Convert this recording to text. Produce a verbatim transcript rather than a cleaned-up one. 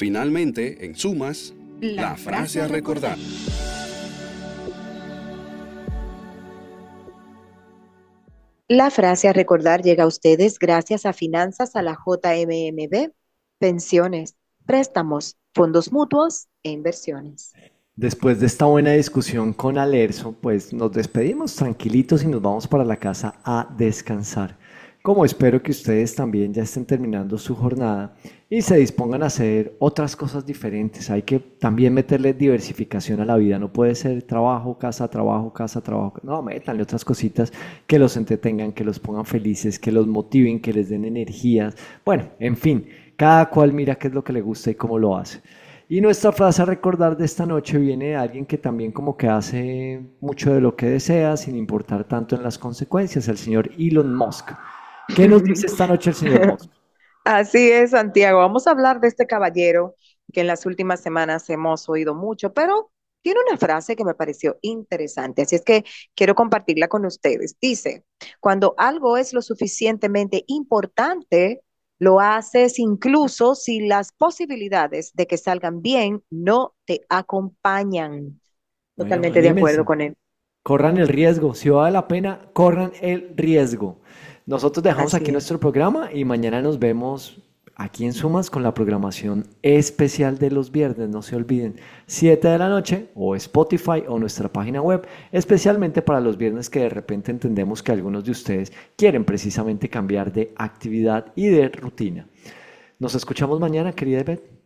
Finalmente, en sumas, la, la frase a recordar. La frase a recordar llega a ustedes gracias a Finanzas a la J M M B, pensiones, préstamos, fondos mutuos e inversiones. Después de esta buena discusión con Alerzo, pues nos despedimos tranquilitos y nos vamos para la casa a descansar. Como espero que ustedes también ya estén terminando su jornada y se dispongan a hacer otras cosas diferentes. Hay que también meterle diversificación a la vida. No puede ser trabajo, casa, trabajo, casa, trabajo. No, métanle otras cositas que los entretengan, que los pongan felices, que los motiven, que les den energías. Bueno, en fin, cada cual mira qué es lo que le gusta y cómo lo hace. Y nuestra frase a recordar de esta noche viene de alguien que también como que hace mucho de lo que desea sin importar tanto en las consecuencias, el señor Elon Musk. ¿Qué nos dice esta noche el señor Musk? Así es, Santiago. Vamos a hablar de este caballero que en las últimas semanas hemos oído mucho, pero tiene una frase que me pareció interesante, así es que quiero compartirla con ustedes. Dice, cuando algo es lo suficientemente importante, lo haces incluso si las posibilidades de que salgan bien no te acompañan. Bueno, Totalmente de acuerdo anímense, con él. corran el riesgo, si vale la pena, corran el riesgo. Nosotros dejamos Así aquí es. nuestro programa y mañana nos vemos aquí en Sumas con la programación especial de los viernes. No se olviden, siete de la noche o Spotify o nuestra página web, especialmente para los viernes que de repente entendemos que algunos de ustedes quieren precisamente cambiar de actividad y de rutina. Nos escuchamos mañana, querida Beth.